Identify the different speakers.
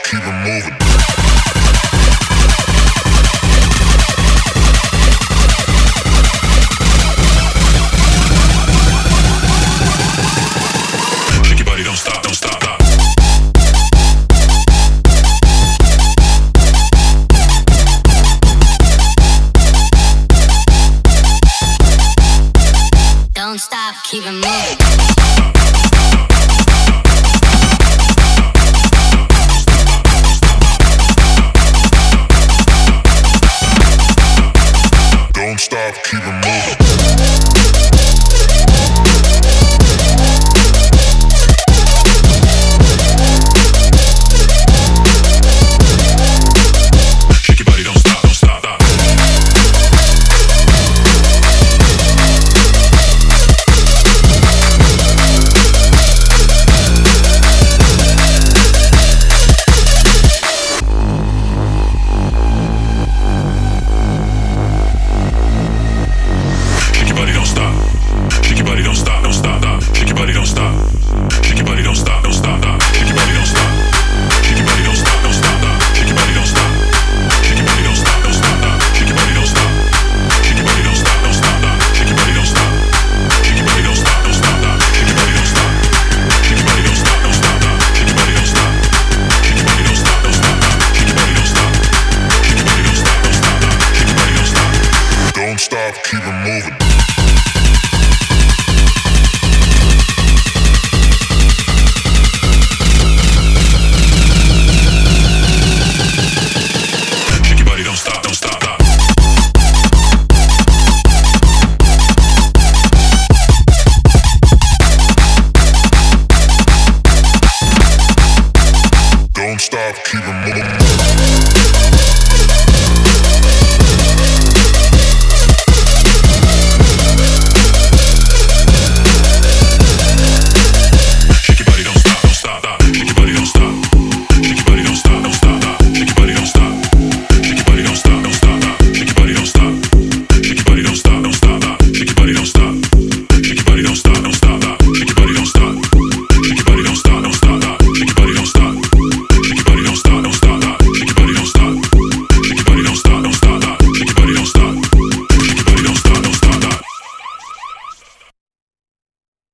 Speaker 1: keep it moving. Shake your body, don't stop, don't stop, stop.
Speaker 2: Don't stop, keep it moving.
Speaker 1: Don't stop, keep it moving. Shake your body, don't stop, don't stop, stop. Shake your body, don't stop. Shake your body, don't stop, don't stop, stop. Shake your body, don't stop. Shake your body, don't stop, don't stop, stop. Shake your body, don't stop. Shake your body, don't stop, don't stop, stop. Shake your body, don't stop. Shake your body, don't stop, don't stop, stop. Shake your body, don't stop. Shake your body, don't stop, don't stop, stop. Shake your body, don't stop. Shake your body, don't stop, don't stop, stop. Shake your body, don't stop. Shake your body, don't stop, don't stop, stop. Shake your body, don't stop. Shake your body, don't stop, don't stop, stop. Shake your body, don't stop. Shake your body, don't stop, don't stop, stop. Shake your body, don't stop. Don't stop, keep it moving. Shake your body, don't stop, don't stop, stop. Don't stop, keep it moving.